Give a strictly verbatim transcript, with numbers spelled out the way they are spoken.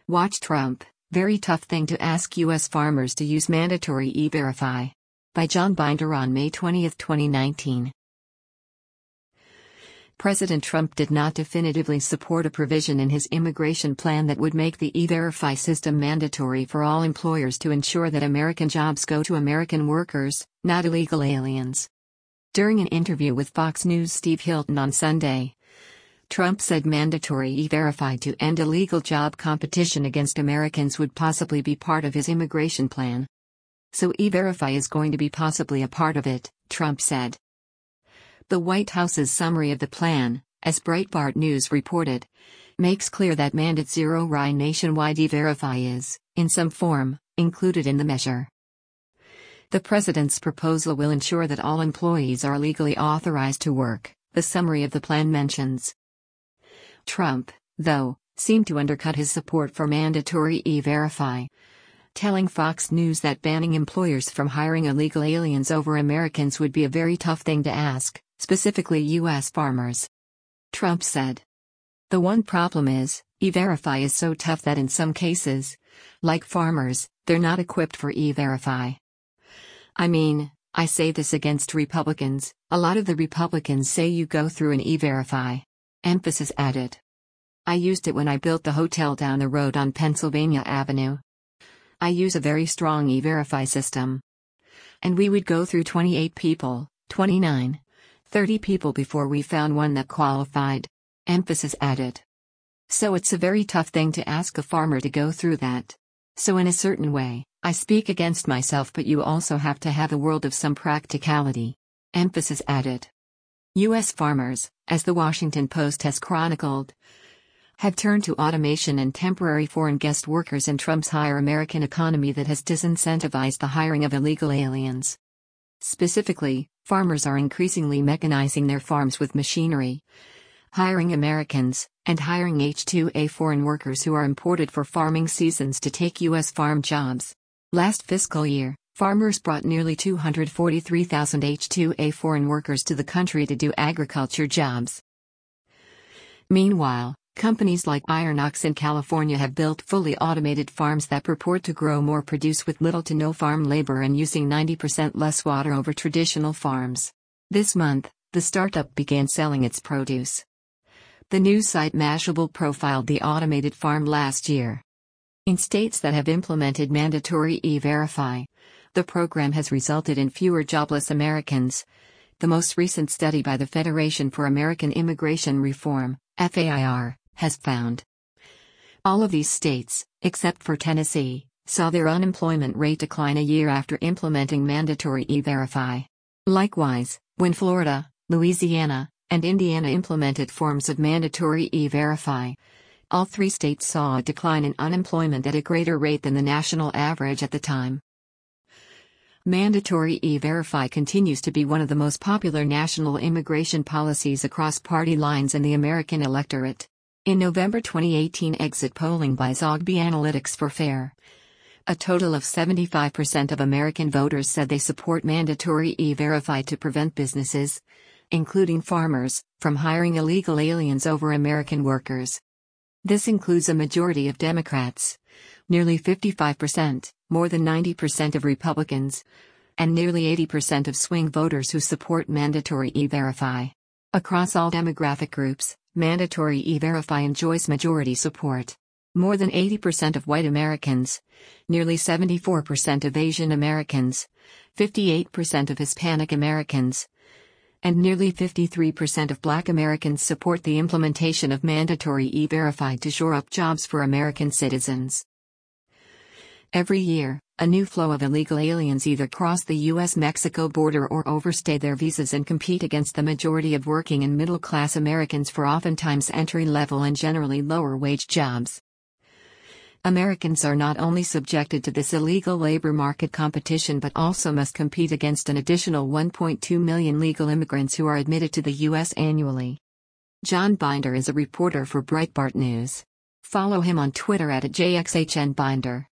Watch Trump, very tough thing to ask U S farmers to use mandatory E-Verify. By John Binder on May twentieth, twenty nineteen. President Trump did not definitively support a provision in his immigration plan that would make the E-Verify system mandatory for all employers to ensure that American jobs go to American workers, not illegal aliens. During an interview with Fox News' Steve Hilton on Sunday, Trump said mandatory E-Verify to end illegal job competition against Americans would possibly be part of his immigration plan. So E-Verify is going to be possibly a part of it, Trump said. The White House's summary of the plan, as Breitbart News reported, makes clear that mandatory nationwide E-Verify is, in some form, included in the measure. The president's proposal will ensure that all employees are legally authorized to work, the summary of the plan mentions. Trump, though, seemed to undercut his support for mandatory E-Verify, telling Fox News that banning employers from hiring illegal aliens over Americans would be a very tough thing to ask, specifically U S farmers. Trump said, "The one problem is, E-Verify is so tough that in some cases, like farmers, they're not equipped for E-Verify. I mean, I say this against Republicans, a lot of the Republicans say you go through an E-Verify." Emphasis added. "I used it when I built the hotel down the road on Pennsylvania Avenue. I use a very strong E-Verify system. And we would go through twenty-eight people, twenty-nine, thirty people before we found one that qualified." Emphasis added. "So it's a very tough thing to ask a farmer to go through that. So in a certain way, I speak against myself, but you also have to have a world of some practicality." Emphasis added. U S farmers, as the Washington Post has chronicled, have turned to automation and temporary foreign guest workers in Trump's hire American economy that has disincentivized the hiring of illegal aliens. Specifically, farmers are increasingly mechanizing their farms with machinery, hiring Americans, and hiring H two A foreign workers who are imported for farming seasons to take U S farm jobs. Last fiscal year, farmers brought nearly two hundred forty-three thousand H two A foreign workers to the country to do agriculture jobs. Meanwhile, companies like Ironox in California have built fully automated farms that purport to grow more produce with little to no farm labor and using ninety percent less water over traditional farms. This month, the startup began selling its produce. The news site Mashable profiled the automated farm last year. In states that have implemented mandatory E-Verify, the program has resulted in fewer jobless Americans. The most recent study by the Federation for American Immigration Reform, F A I R, has found. All of these states, except for Tennessee, saw their unemployment rate decline a year after implementing mandatory E-Verify. Likewise, when Florida, Louisiana, and Indiana implemented forms of mandatory E-Verify, all three states saw a decline in unemployment at a greater rate than the national average at the time. Mandatory E-Verify continues to be one of the most popular national immigration policies across party lines in the American electorate. In November twenty eighteen exit polling by Zogby Analytics for FAIR, a total of seventy-five percent of American voters said they support mandatory E-Verify to prevent businesses, including farmers, from hiring illegal aliens over American workers. This includes a majority of Democrats, nearly fifty-five percent, more than ninety percent of Republicans, and nearly eighty percent of swing voters who support mandatory E-Verify. Across all demographic groups, mandatory E-Verify enjoys majority support. More than eighty percent of white Americans, nearly seventy-four percent of Asian Americans, fifty-eight percent of Hispanic Americans, and nearly fifty-three percent of Black Americans support the implementation of mandatory E-Verify to shore up jobs for American citizens. Every year, a new flow of illegal aliens either cross the U S Mexico border or overstay their visas and compete against the majority of working and middle-class Americans for oftentimes entry-level and generally lower-wage jobs. Americans are not only subjected to this illegal labor market competition but also must compete against an additional one point two million legal immigrants who are admitted to the U S annually. John Binder is a reporter for Breitbart News. Follow him on Twitter at J X H N Binder.